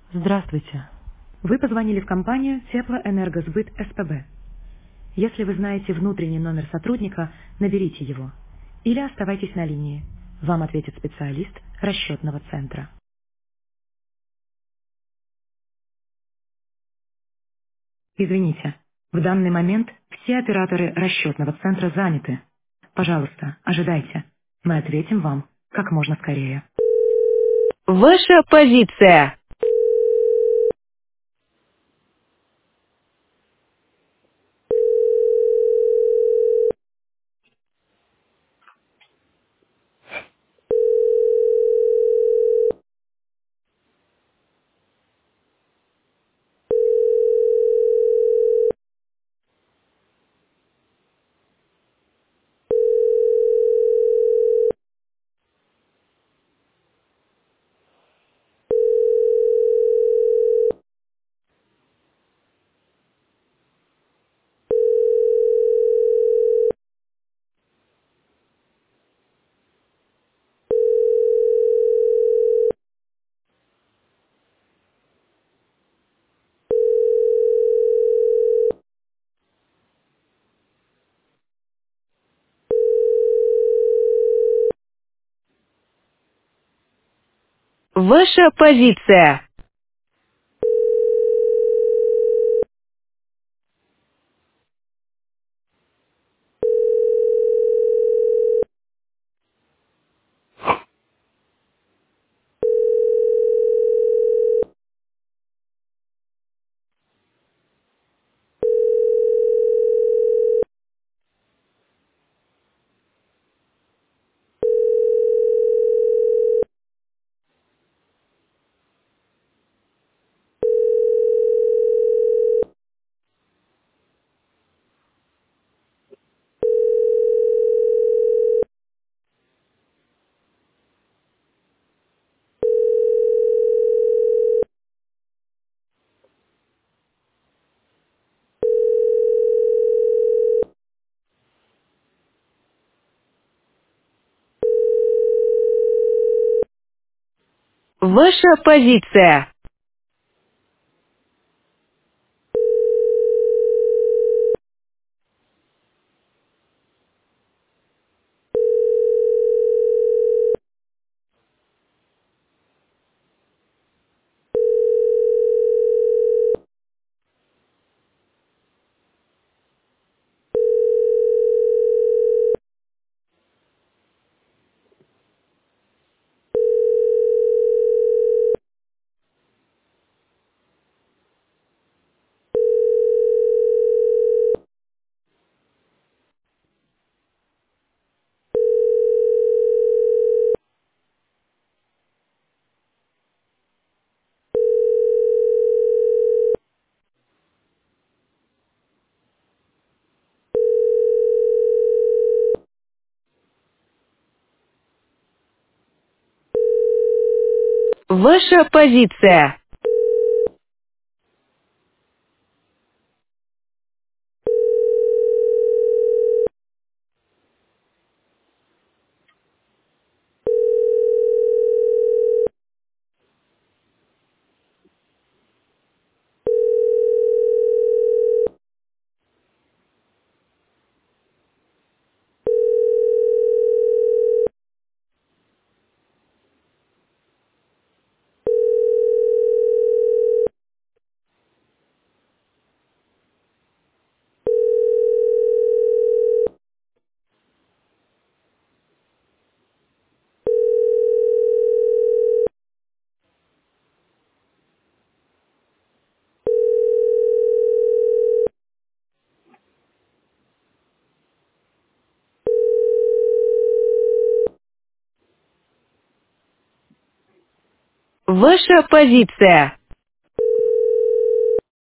Здравствуйте. Вы позвонили в компанию Теплоэнергосбыт СПБ. Если вы знаете внутренний номер сотрудника, наберите его. Или оставайтесь на линии. Вам ответит специалист расчетного центра. Извините, в данный момент все операторы расчетного центра заняты. Пожалуйста, ожидайте. Мы ответим вам как можно скорее. Ваша позиция. Ваша позиция. Ваша позиция. Ваша позиция. Ваша позиция.